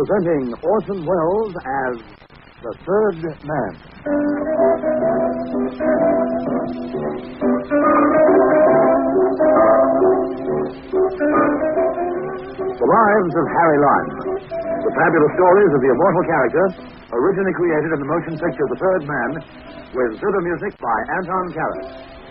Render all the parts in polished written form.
presenting Orson Welles as The Third Man. The Lives of Harry Lime. The fabulous stories of the immortal character, originally created in the motion picture The Third Man, with pseudo music by Anton Karas.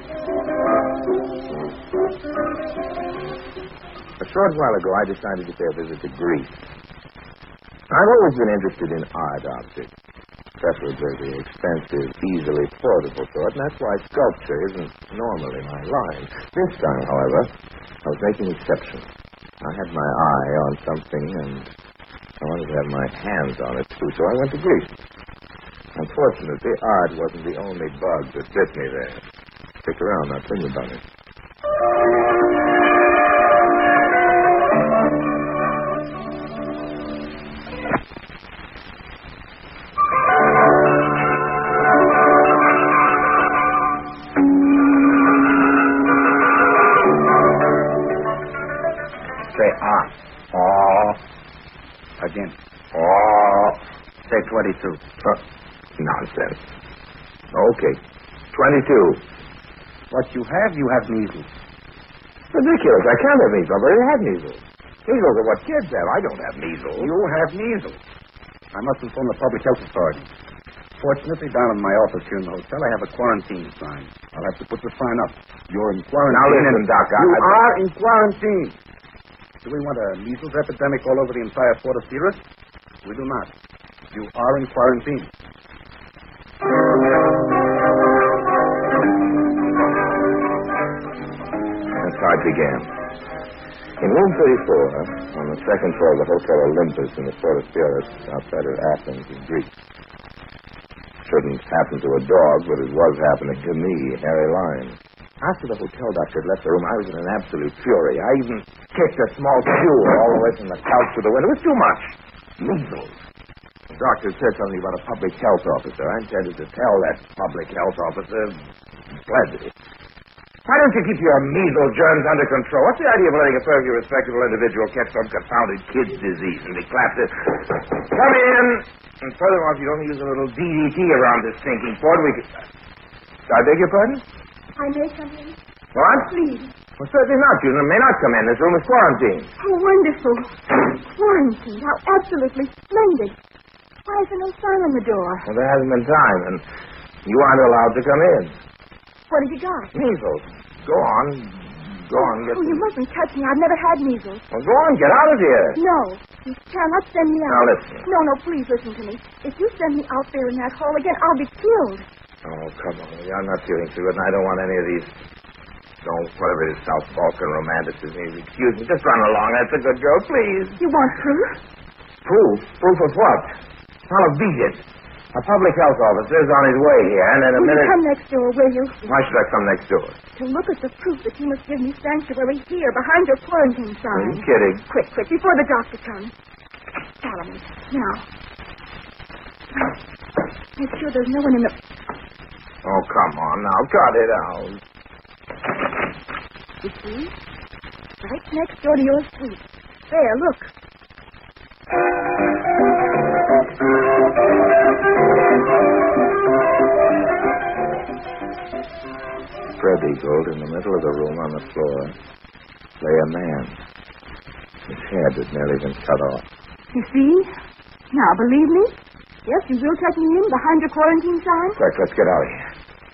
A short while ago, I decided to pay a visit to Greece. I've always been interested in art objects, preferably the expensive, easily portable sort, and that's why sculpture isn't normally my line. This time, however, I was making an exception. I had my eye on something, and I wanted to have my hands on it, too, so I went to Greece. Unfortunately, art wasn't the only bug that bit me there. Stick around, I'll tell you about it. Say again. Say 22. Nonsense. Okay. 22. What you have measles. Ridiculous. I can't have measles. I've already had measles. Measles are what kids have. I don't have measles. You have measles. I must inform the public health authority. Fortunately, down in my office here in the hotel, I have a quarantine sign. I'll have to put the sign up. You're in quarantine. Now listen, Doc. You are in quarantine. Do we want a measles epidemic all over the entire Port of Sirius? We do not. You are in quarantine. That's how it began. In room 34, on the second floor of the Hotel Olympus in the Port of Sirius, outside of Athens in Greece. Shouldn't happen to a dog, but it was happening to me, Harry Lime. After the hotel doctor had left the room, I was in an absolute fury. I even kicked a small skewer all the way from the couch to the window. It was too much. Measles. The doctor said something about a public health officer. I intended to tell that public health officer, Pledge. Why don't you keep your measles germs under control? What's the idea of letting a perfectly respectable individual catch some confounded kid's disease and be clapped in? Come in! And furthermore, if you don't use a little DDT around this stinking port, we could... I beg your pardon? I may come in? What? Please. Well, certainly not. You may not come in. This room is quarantined. Oh, wonderful. Quarantine. How absolutely splendid. Why is there no sign on the door? Well, there hasn't been time, and you aren't allowed to come in. What have you got? Measles. Go on. Go on. Get You mustn't touch me. I've never had measles. Well, go on. Get out of here. No. You cannot send me out. Now, listen. No, please listen to me. If you send me out there in that hole again, I'll be killed. Oh, come on. I'm not feeling so good, and I don't want any of these... whatever it is, South Balkan romanticism. Excuse me. Just run along. That's a good girl, please. You want proof? Proof? Proof of what? I'll beat it. A public health officer is on his way here, and in a minute... You come next door, will you? Why should I come next door? To look at the proof that you must give me sanctuary here, behind your quarantine sign. Are you kidding? Quick, before the doctor comes. Follow me. Now. Make sure there's no one in the... Oh, come on now. Cut it out. You see? Right next door to your suite. There, look. Spread eagled in the middle of the room on the floor lay a man. His head had nearly been cut off. You see? Now, believe me? Yes, you will take me in behind your quarantine sign? Quick, let's get out of here.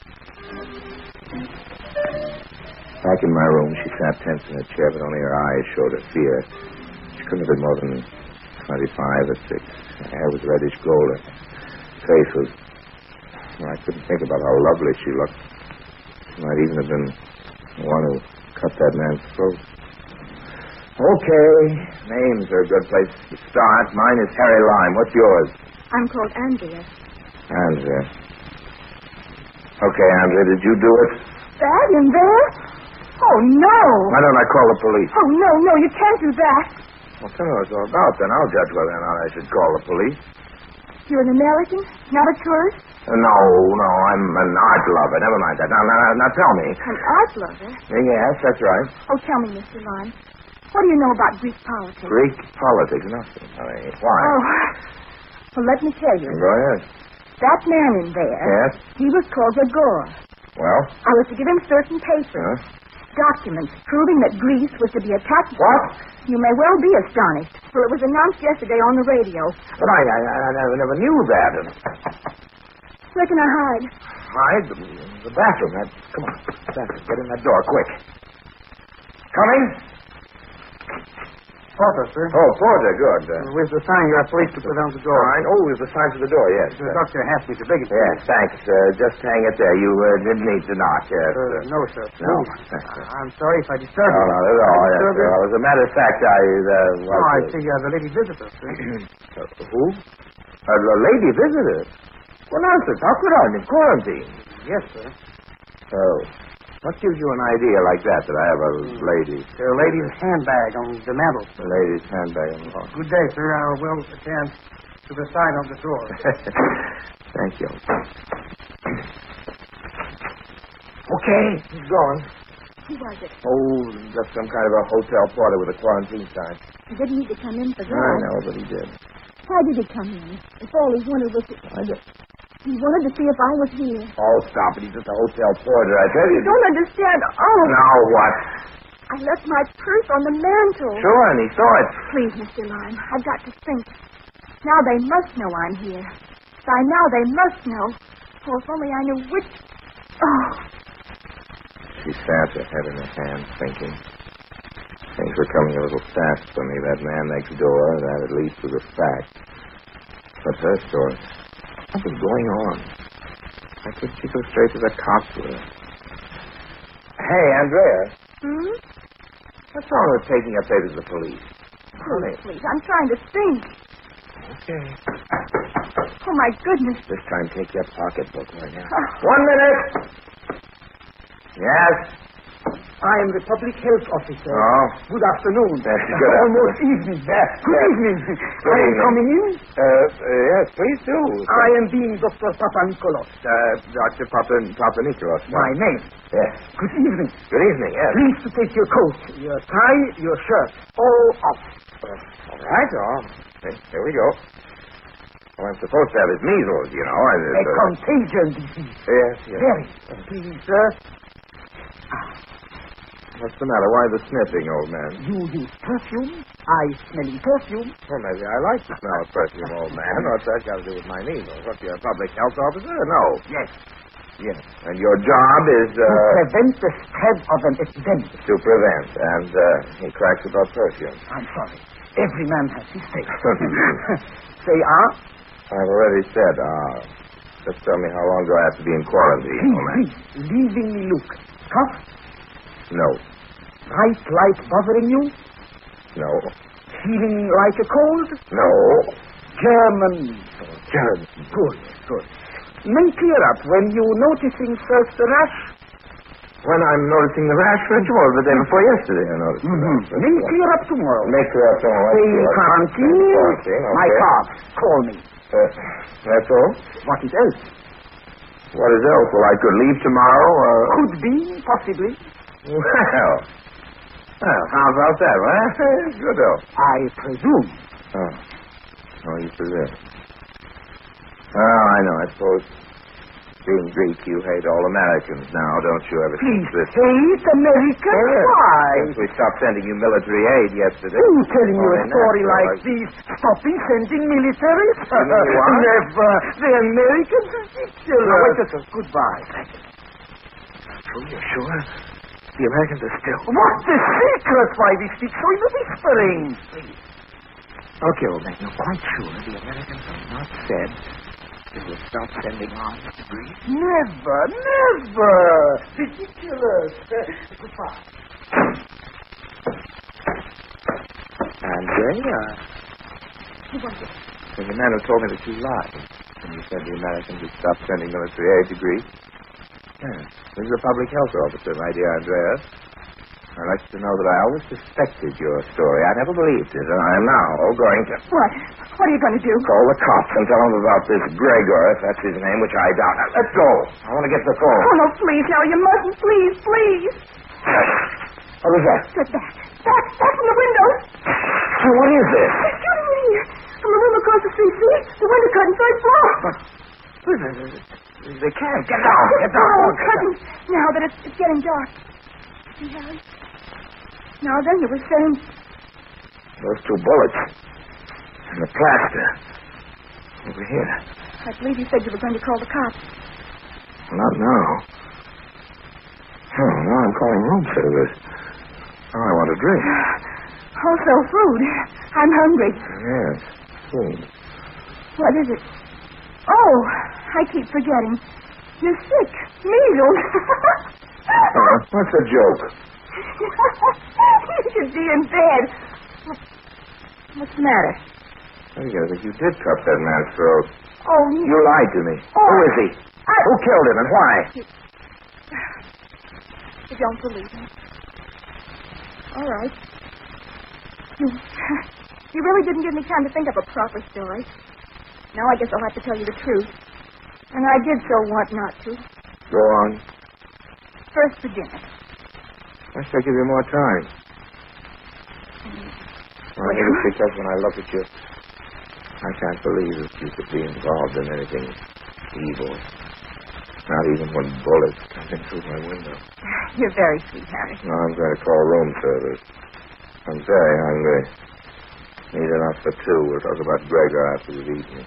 Back in my room, she sat tense in a chair, but only her eyes showed her fear. She couldn't have been more than 25 or 6. Her hair was reddish gold. Her face was... Well, I couldn't think about how lovely she looked. She might even have been the one who cut that man's throat. Okay, names are a good place to start. Mine is Harry Lime. What's yours? I'm called Andrea. Andrea. Okay, Andrea, did you do it? That in there? Oh, no. Why don't I call the police? Oh, no, you can't do that. Well, tell me what it's all about, then I'll judge whether or not I should call the police. You're an American, not a tourist? No, I'm an art lover. Never mind that. Now tell me. An art lover? Yes, that's right. Oh, tell me, Mr. Lime. What do you know about Greek politics? Greek politics? Nothing. Why? Oh, well, let me tell you. Go ahead. That man in there, Yes? he was called Agora. Well? I was to give him certain papers. Documents proving that Greece was to be attacked. What? You may well be astonished. Well, it was announced yesterday on the radio. But I never knew that. Where can I hide? Hide? The bathroom. Come on. Bathroom. Get in that door, quick. Coming? Porter, sir. Oh, Porter, good. Where's the sign you have police to put on the door? Fine. Oh, there's a sign to the door, yes. The doctor asked me to beg it. Yes, thanks. Just hang it there. You didn't need to knock, yes. No, sir. No. I'm sorry if I disturbed No, you. not at all. Yes, Disturb you? sir. As a matter of fact, I see you have a lady visitor, sir. Who? A lady visitor? Well, nonsense. How could I? I'm in quarantine. Yes, sir. Oh. What gives you an idea like that I have a lady? A lady's handbag on the mantel. A lady's handbag on the wall. Good day, sir. I will attend to the sign on the door. Thank you. Okay, he's gone. Who was it? Oh, just some kind of a hotel porter with a quarantine sign. He didn't need to come in for that. I know, but he did. Why did he come in? If all he wanted was to... He wanted to see if I was here. Oh, stop it. He's just a hotel porter. I tell you. You don't understand. Oh. Now what? I left my purse on the mantel. Sure, and he saw it. Please, Mr. Lime, I've got to think. Now they must know I'm here. By now they must know. Oh, if only I knew which... Oh. She sat, her head in her hand, thinking. Things were coming a little fast for me. That man next door, that at least was a fact. But her story... Something going on. Why couldn't she go straight to the cops with her? Hey, Andrea. Hmm? What's wrong with taking your papers to the police? Please, I'm trying to think. Okay. Oh, my goodness. This time, take your pocketbook right now. 1 minute. Yes. I am the public health officer. Oh. Good afternoon. That's good. Almost evening. Good evening. I am coming in. Yes, please do. I am being Dr. Papanikolos. Dr. Papanikolos. My name. Yes. Good evening. Good evening, yes. Please to take your coat, your tie, your shirt, all off. All right, okay, here we go. Well, I'm supposed to have his measles, you know. A contagion disease. Yes, yes. Very. Please, sir. What's the matter? Why the sniffing, old man? You use perfume. I smelling perfume. Well, maybe I like the smell of perfume, old man. What's that got to do with my measles? What, you're a public health officer? No. Yes. Yes. And your job is, To prevent the spread of an epidemic. To prevent. And, he cracks about perfume. I'm sorry. Every man has his taste. Say, I've already said, just tell me how long do I have to be in quarantine, old man? Please, leaving me look. Cough? No. Bright light bothering you? No. Feeling like a cold? No. German. German. Good. May clear up when you noticing first the rash. When I'm noticing the rash, first of all, the day before yesterday I noticed the rash. May clear up tomorrow. May clear up tomorrow. Stay in quarantine. Quarantine, okay. My car. Call me. That's all? What is else? What is else? Well, I could leave tomorrow, or... Could be, possibly. Well, how about that? Well, good, though. I presume. Oh, you presume. Oh, I know. I suppose, being Greek, you hate all Americans now, don't you? Ever Please, since this... hate America? Why? Since we stopped sending you military aid yesterday. Who telling you a Only story natural, like this? Stopping sending militaries? You know you are? Never. The Americans are ridiculous. Now, wait just a... Goodbye. Oh, you're sure? The Americans are still... What's the secret? Why we speak so in the whispering? Okay, old man, you're quite sure the Americans have not said they will stop sending arms to Greece? Never. Ridiculous. Goodbye. Andrea? Who was it? There's a man who told me that you lied when you said the Americans would stop sending military aid to Greece. Yeah. This is a public health officer, my dear Andrea. I'd like you to know that I always suspected your story. I never believed it, and I am now going to... What? What are you going to do? Call the cops and tell them about this Gregor, if that's his name, which I doubt. Now, let's go. I want to get the phone. Oh, no, please, now, you mustn't. Please. What was that? Get back. Back from the window. Hey, what is this? They're shooting at me. From the room across the street, see? The window curtain, third floor. They can't. Get down. Get down. Oh, Get curtain. down. Now that it's getting dark. See, Harry? Now then, you were saying... Those 2 bullets. And the plaster. Over here. I believe you said you were going to call the cops. Not now. Oh, now I'm calling room service. Oh, I want a drink. Also, food. I'm hungry. Yes, food. What is it? Oh, I keep forgetting. You're sick. Measles. What's the joke? You should be in bed. What's the matter? I think you did cut that man's throat. Oh, You lied to me. Oh, Who is he? Who killed him and why? You don't believe me. All right. You really didn't give me time to think of a proper story. Now I guess I'll have to tell you the truth. And I did so want not to. Go on. First, the dinner. Why should I give you more time? Well, I think it's because when I look at you, I can't believe that you could be involved in anything evil. Not even when bullets come in through my window. You're very sweet, Harry. No, I'm going to call room service. I'm very hungry. Need enough for 2. We'll talk about Gregor after you've eaten.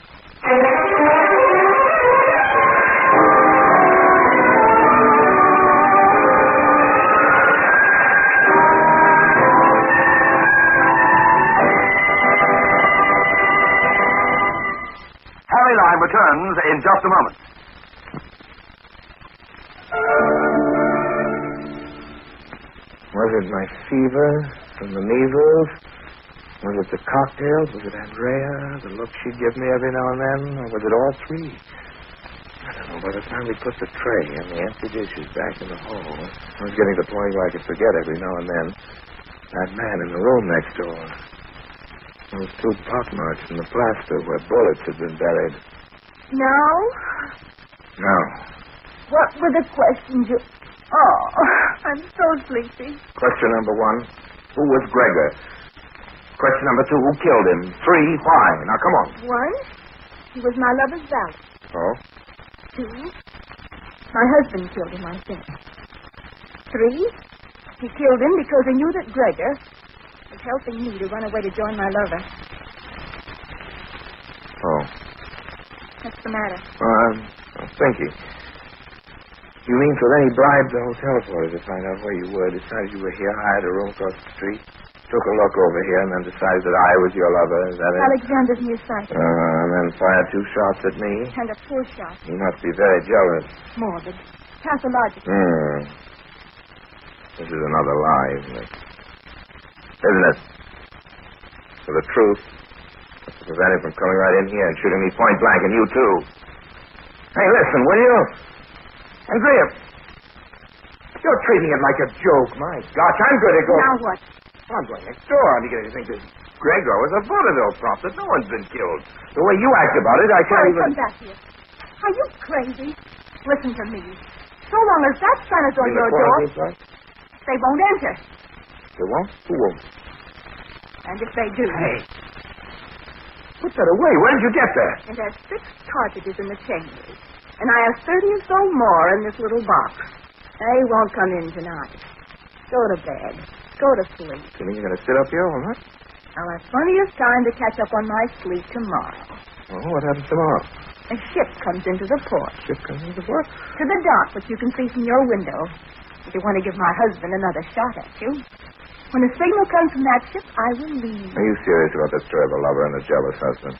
Harry Lime returns in just a moment. Was it my fever from the measles? Was it the cocktails? Was it Andrea? The look she'd give me every now and then? Or was it all 3? I don't know. By the time we put the tray and the empty dishes back in the hall, I was getting to the point where I could forget every now and then that man in the room next door. Those 2 pockmarks in the plaster where bullets had been buried. No? No. What were the questions you... Oh, I'm so sleepy. Question number 1, who was Gregor? Question number 2, who killed him? 3, why? Now, come on. 1, he was my lover's valet. Oh? 2, my husband killed him, I think. 3, he killed him because he knew that Gregor was helping me to run away to join my lover. Oh. What's the matter? I'm thinking. You mean so then he bribed the hotel porter to find out where you were, decided you were here, hired a room across the street, took a look over here, and then decided that I was your lover, is that it? Alexander's nearsighted. And then fired 2 shots at me? And a 4 shot. He must be very jealous. Morbid. Pathological. This is another lie, isn't it? Isn't it? For the truth. That's to prevent him from coming right in here and shooting me point blank, and you too. Hey, listen, will you? Andrea, you're treating it like a joke. My gosh, I'm going to go... Now what? Well, I'm going next door. I'm beginning to think that Gregor was a vaudeville prop, that no one's been killed. The way you act about it, I can't Harry, even... come back here. Are you crazy? Listen to me. So long as that son is on your door, they won't enter. They won't? Who won't? And if they do... Hey. Put that away. Where did you get that? It has 6 cartridges in the chambers. And I have 30 or so more in this little box. They won't come in tonight. Go to bed. Go to sleep. You mean you're going to sit up here all night? I'll have plenty of time to catch up on my sleep tomorrow. Oh, what happens tomorrow? A ship comes into the port. Ship comes into the port? To the dock, which you can see from your window. If you want to give my husband another shot at you. When a signal comes from that ship, I will leave. Are you serious about the story of a lover and a jealous husband?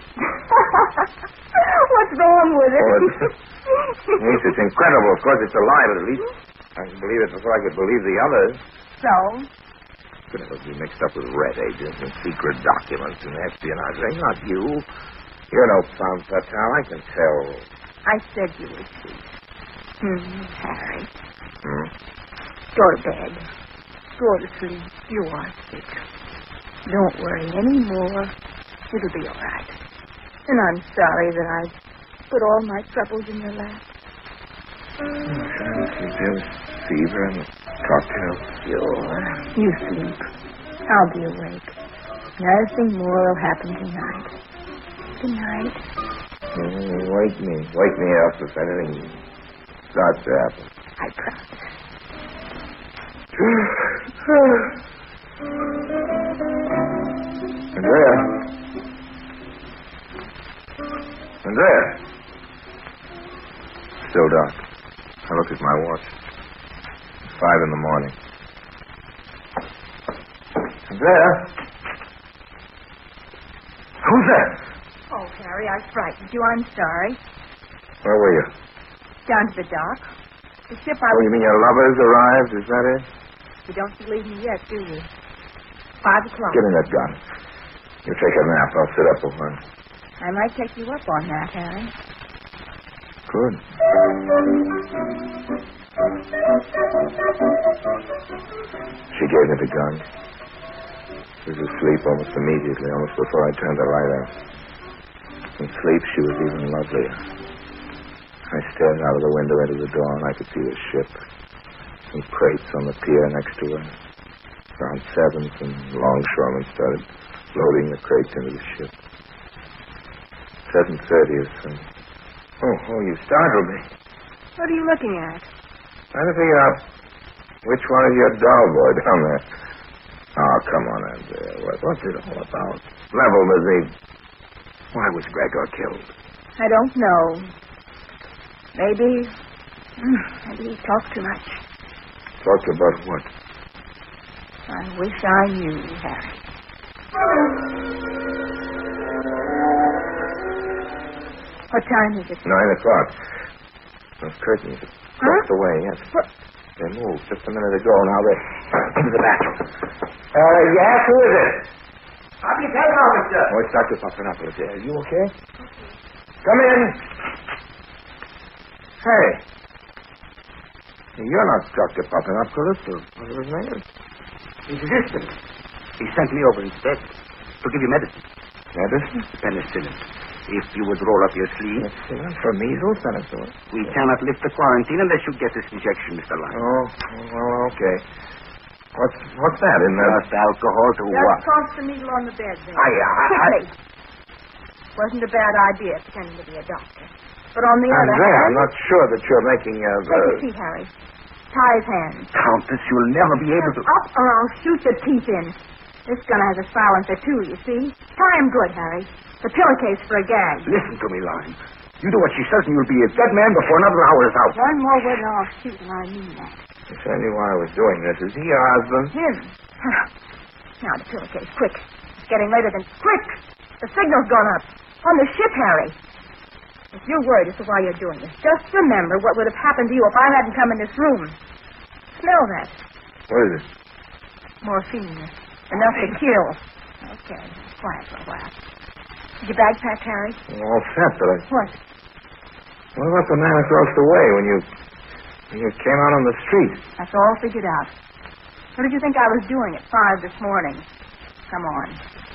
What's wrong with it? Yes, it's incredible. Of course, it's a lie, but at least I can believe it before I could believe the others. So? Could never be mixed up with red agents and secret documents and espionage. They're not you. You're no femme fatale. I can tell. I said you were sweet. Harry. Go to bed. Go to sleep. You are sick. Don't worry any more. It'll be all right. And I'm sorry that I put all my troubles in your lap. Thank you, Jim. fever and the cocktail? Sure. You sleep. I'll be awake. Nothing more will happen tonight. Good night. Wake me. Wake me up if anything starts to happen. I promise. Andrea. Still dark. I look at my watch. It's 5 a.m. Andrea? Who's that? Oh, Harry, I frightened you. I'm sorry. Where were you? Down to the dock. The ship I Oh, you mean your lovers arrived? Is that it? You don't believe me yet, do you? 5 o'clock. Give me that gun. You take a nap. I'll sit up a while. I might take you up on that, Harry. Good. She gave me the gun. She was asleep almost immediately, almost before I turned the light out. In sleep, she was even lovelier. I stared out of the window into the dawn. I could see the ship. Some crates on the pier next to her. Around 7, some longshoremen started loading the crates into the ship. 7:30 or so. Oh, you startled me. What are you looking at? Trying to figure out which one is your doll boy down there. Oh, come on, Andrea. What's it all about? Level with me. Why was Gregor killed? I don't know. Maybe he talked too much. Talked about what? I wish I knew, Harry. What time is it? 9 o'clock. Those curtains are pressed away, yes. What? They moved just a minute ago. Now they're into the bathroom. Yes, who is it? How do you tell now, mister? Oh, it's Dr. Papanopoulos. Are you okay? Come in. Hey. You're not Dr. Papanopoulos. What was his name? His assistant. He sent me over instead to give you medicine. Medicine? Penicillin. If you would roll up your sleeve. Penicillin for measles, penicillin. We cannot lift the quarantine unless you get this injection, Mr. Lyon. Oh, well, okay. What's that in there? Just alcohol to Just what? toss the needle on the bed there. I- Quickly. Wasn't a bad idea pretending to be a doctor. But on the other Andrea, hand... I'm not sure that you're making a... Take a seat, Harry. Tie his hands. Countess, you'll never be able to... Up or I'll shoot your teeth in. This gun has a silencer, too, you see. Tie him good, Harry. The pillowcase for a gag. Listen to me, Lyon. You do what she says and you'll be a dead man before another hour is out. One more word and I'll shoot, and I mean that. If I knew why I was doing this, is he your husband? Him. Now the pillowcase, quick. It's getting later than... Quick! The signal's gone up. On the ship, Harry. If you're worried as to why you're doing this, just remember what would have happened to you if I hadn't come in this room. Smell that. What is it? Morphine. Enough to kill. Okay. Quiet for a while. Is your bag packed, Harry? All set, but I... What? What about the man across the way when you came out on the street? That's all figured out. What did you think I was doing at 5 this morning? Come on.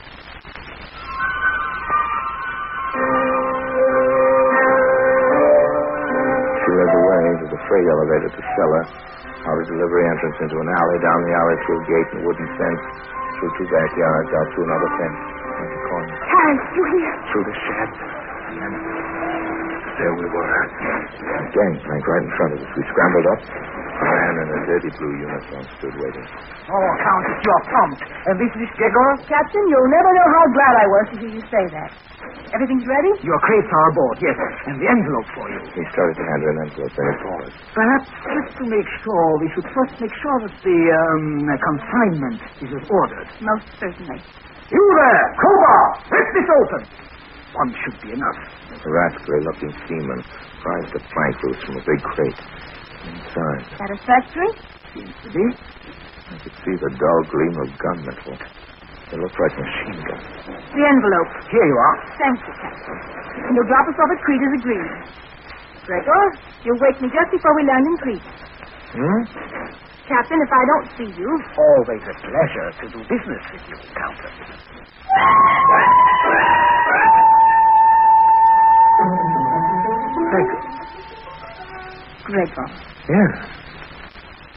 She led the way to the freight elevator to cellar, out a delivery entrance into an alley, down the alley through a gate and wooden fence, through 2 backyards, out through another fence, at the corner. Harry, you here? Through the shed. And then there we were. A gangplank right in front of us. We scrambled up. A man in a dirty blue uniform stood waiting. Oh, Countess, you're prompt. And this is Gregor? Captain, you'll never know how glad I was to hear you say that. Everything's ready? Your crates are aboard, yes. And the envelope for you. He started to hand her an envelope, then he paused. Perhaps just to make sure, we should first make sure that the consignment is as ordered. Most certainly. You there, crowbar! Rip this open! One should be enough. A rascally-looking seaman prized a plank loose from a big crate. Inside, Satisfactory? Seems to be. I could see the dull gleam of gunmetal. It looked like machine guns. The envelope. Here you are. Thank you, Captain. And you'll drop us off at Crete as agreed. Gregor, you'll wake me just before we land in Crete. Captain, if I don't see you... Always a pleasure to do business with you, Countess. Gregor. Yes.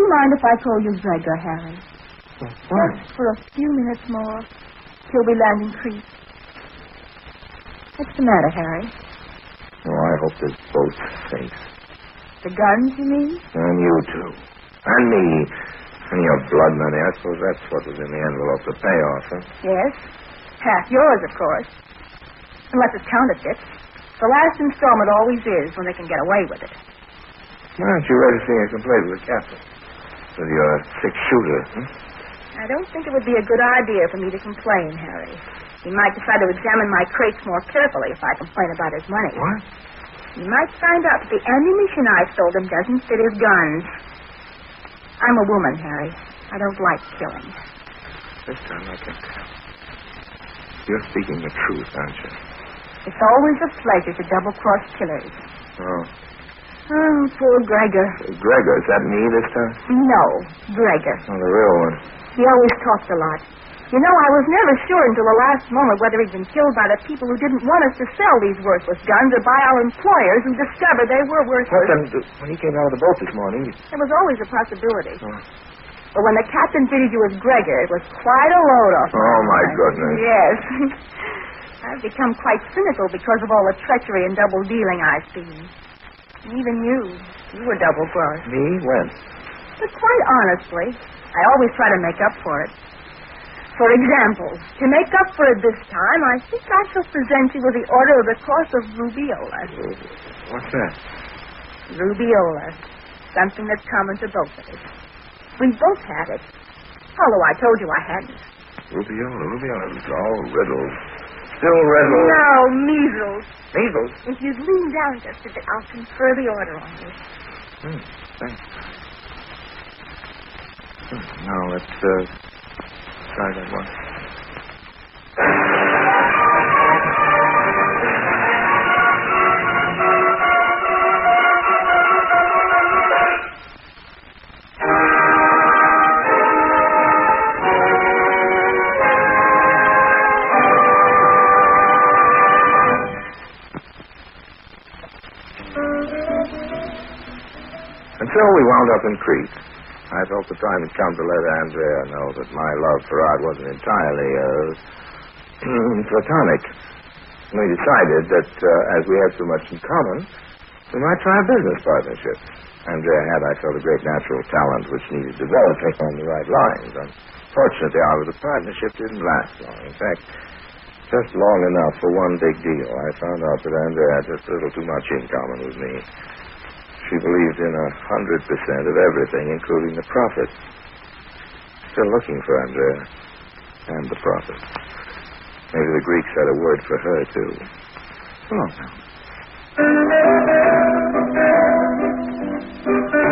mind if I call you Gregor, Harry? Why? Just for a few minutes more, till we land in Crete. What's the matter, Harry? Oh, I hope they're both safe. The guns, you mean? And you, too. And me. And your blood money. I suppose that's what was in the envelope, the payoff, huh? Yes. Half yours, of course. Unless it's counterfeit. The last installment always is when they can get away with it. Why aren't you registering a complaint with the captain? With your six-shooter, huh? I don't think it would be a good idea for me to complain, Harry. He might decide to examine my crates more carefully if I complain about his money. What? He might find out that the ammunition I sold him doesn't fit his guns. I'm a woman, Harry. I don't like killing. This time I can tell. You're speaking the truth, aren't you? It's always a pleasure to double-cross killers. Oh. Oh, poor Gregor. Gregor, is that me this time? No, Gregor. Oh, the real one. He always talks a lot. You know, I was never sure until the last moment whether he'd been killed by the people who didn't want us to sell these worthless guns or by our employers who discovered they were worthless. What then? When he came out of the boat this morning, There was always a possibility. Oh. But when the captain fitted you with Gregor, it was quite a load off. Oh, my goodness. Yes. I've become quite cynical because of all the treachery and double dealing I've seen. And even you were double-crossed. Me? When? But quite honestly, I always try to make up for it. For example, to make up for it this time, I think I shall present you with the Order of the Cross of Rubeola. What's that? Rubeola. Something that's common to both of us. We both had it. Although I told you I hadn't. Rubiola. It's all riddles. Still riddles. No, measles. Measles? If you'd lean down just a bit, I'll confer the order on you. Thanks. Now, let's, try that one. And so we wound up in Crete. I felt the time had come to let Andrea know that my love for art wasn't entirely platonic. We decided that as we had so much in common, we might try a business partnership. Andrea had, I felt, a great natural talent which needed developing on the right lines. Unfortunately, however, the partnership didn't last long. In fact, just long enough for one big deal. I found out that Andrea had just a little too much in common with me. She believed in 100% of everything, including the profit. Still looking for Andrea and the profit. Maybe the Greeks had a word for her, too. So long now.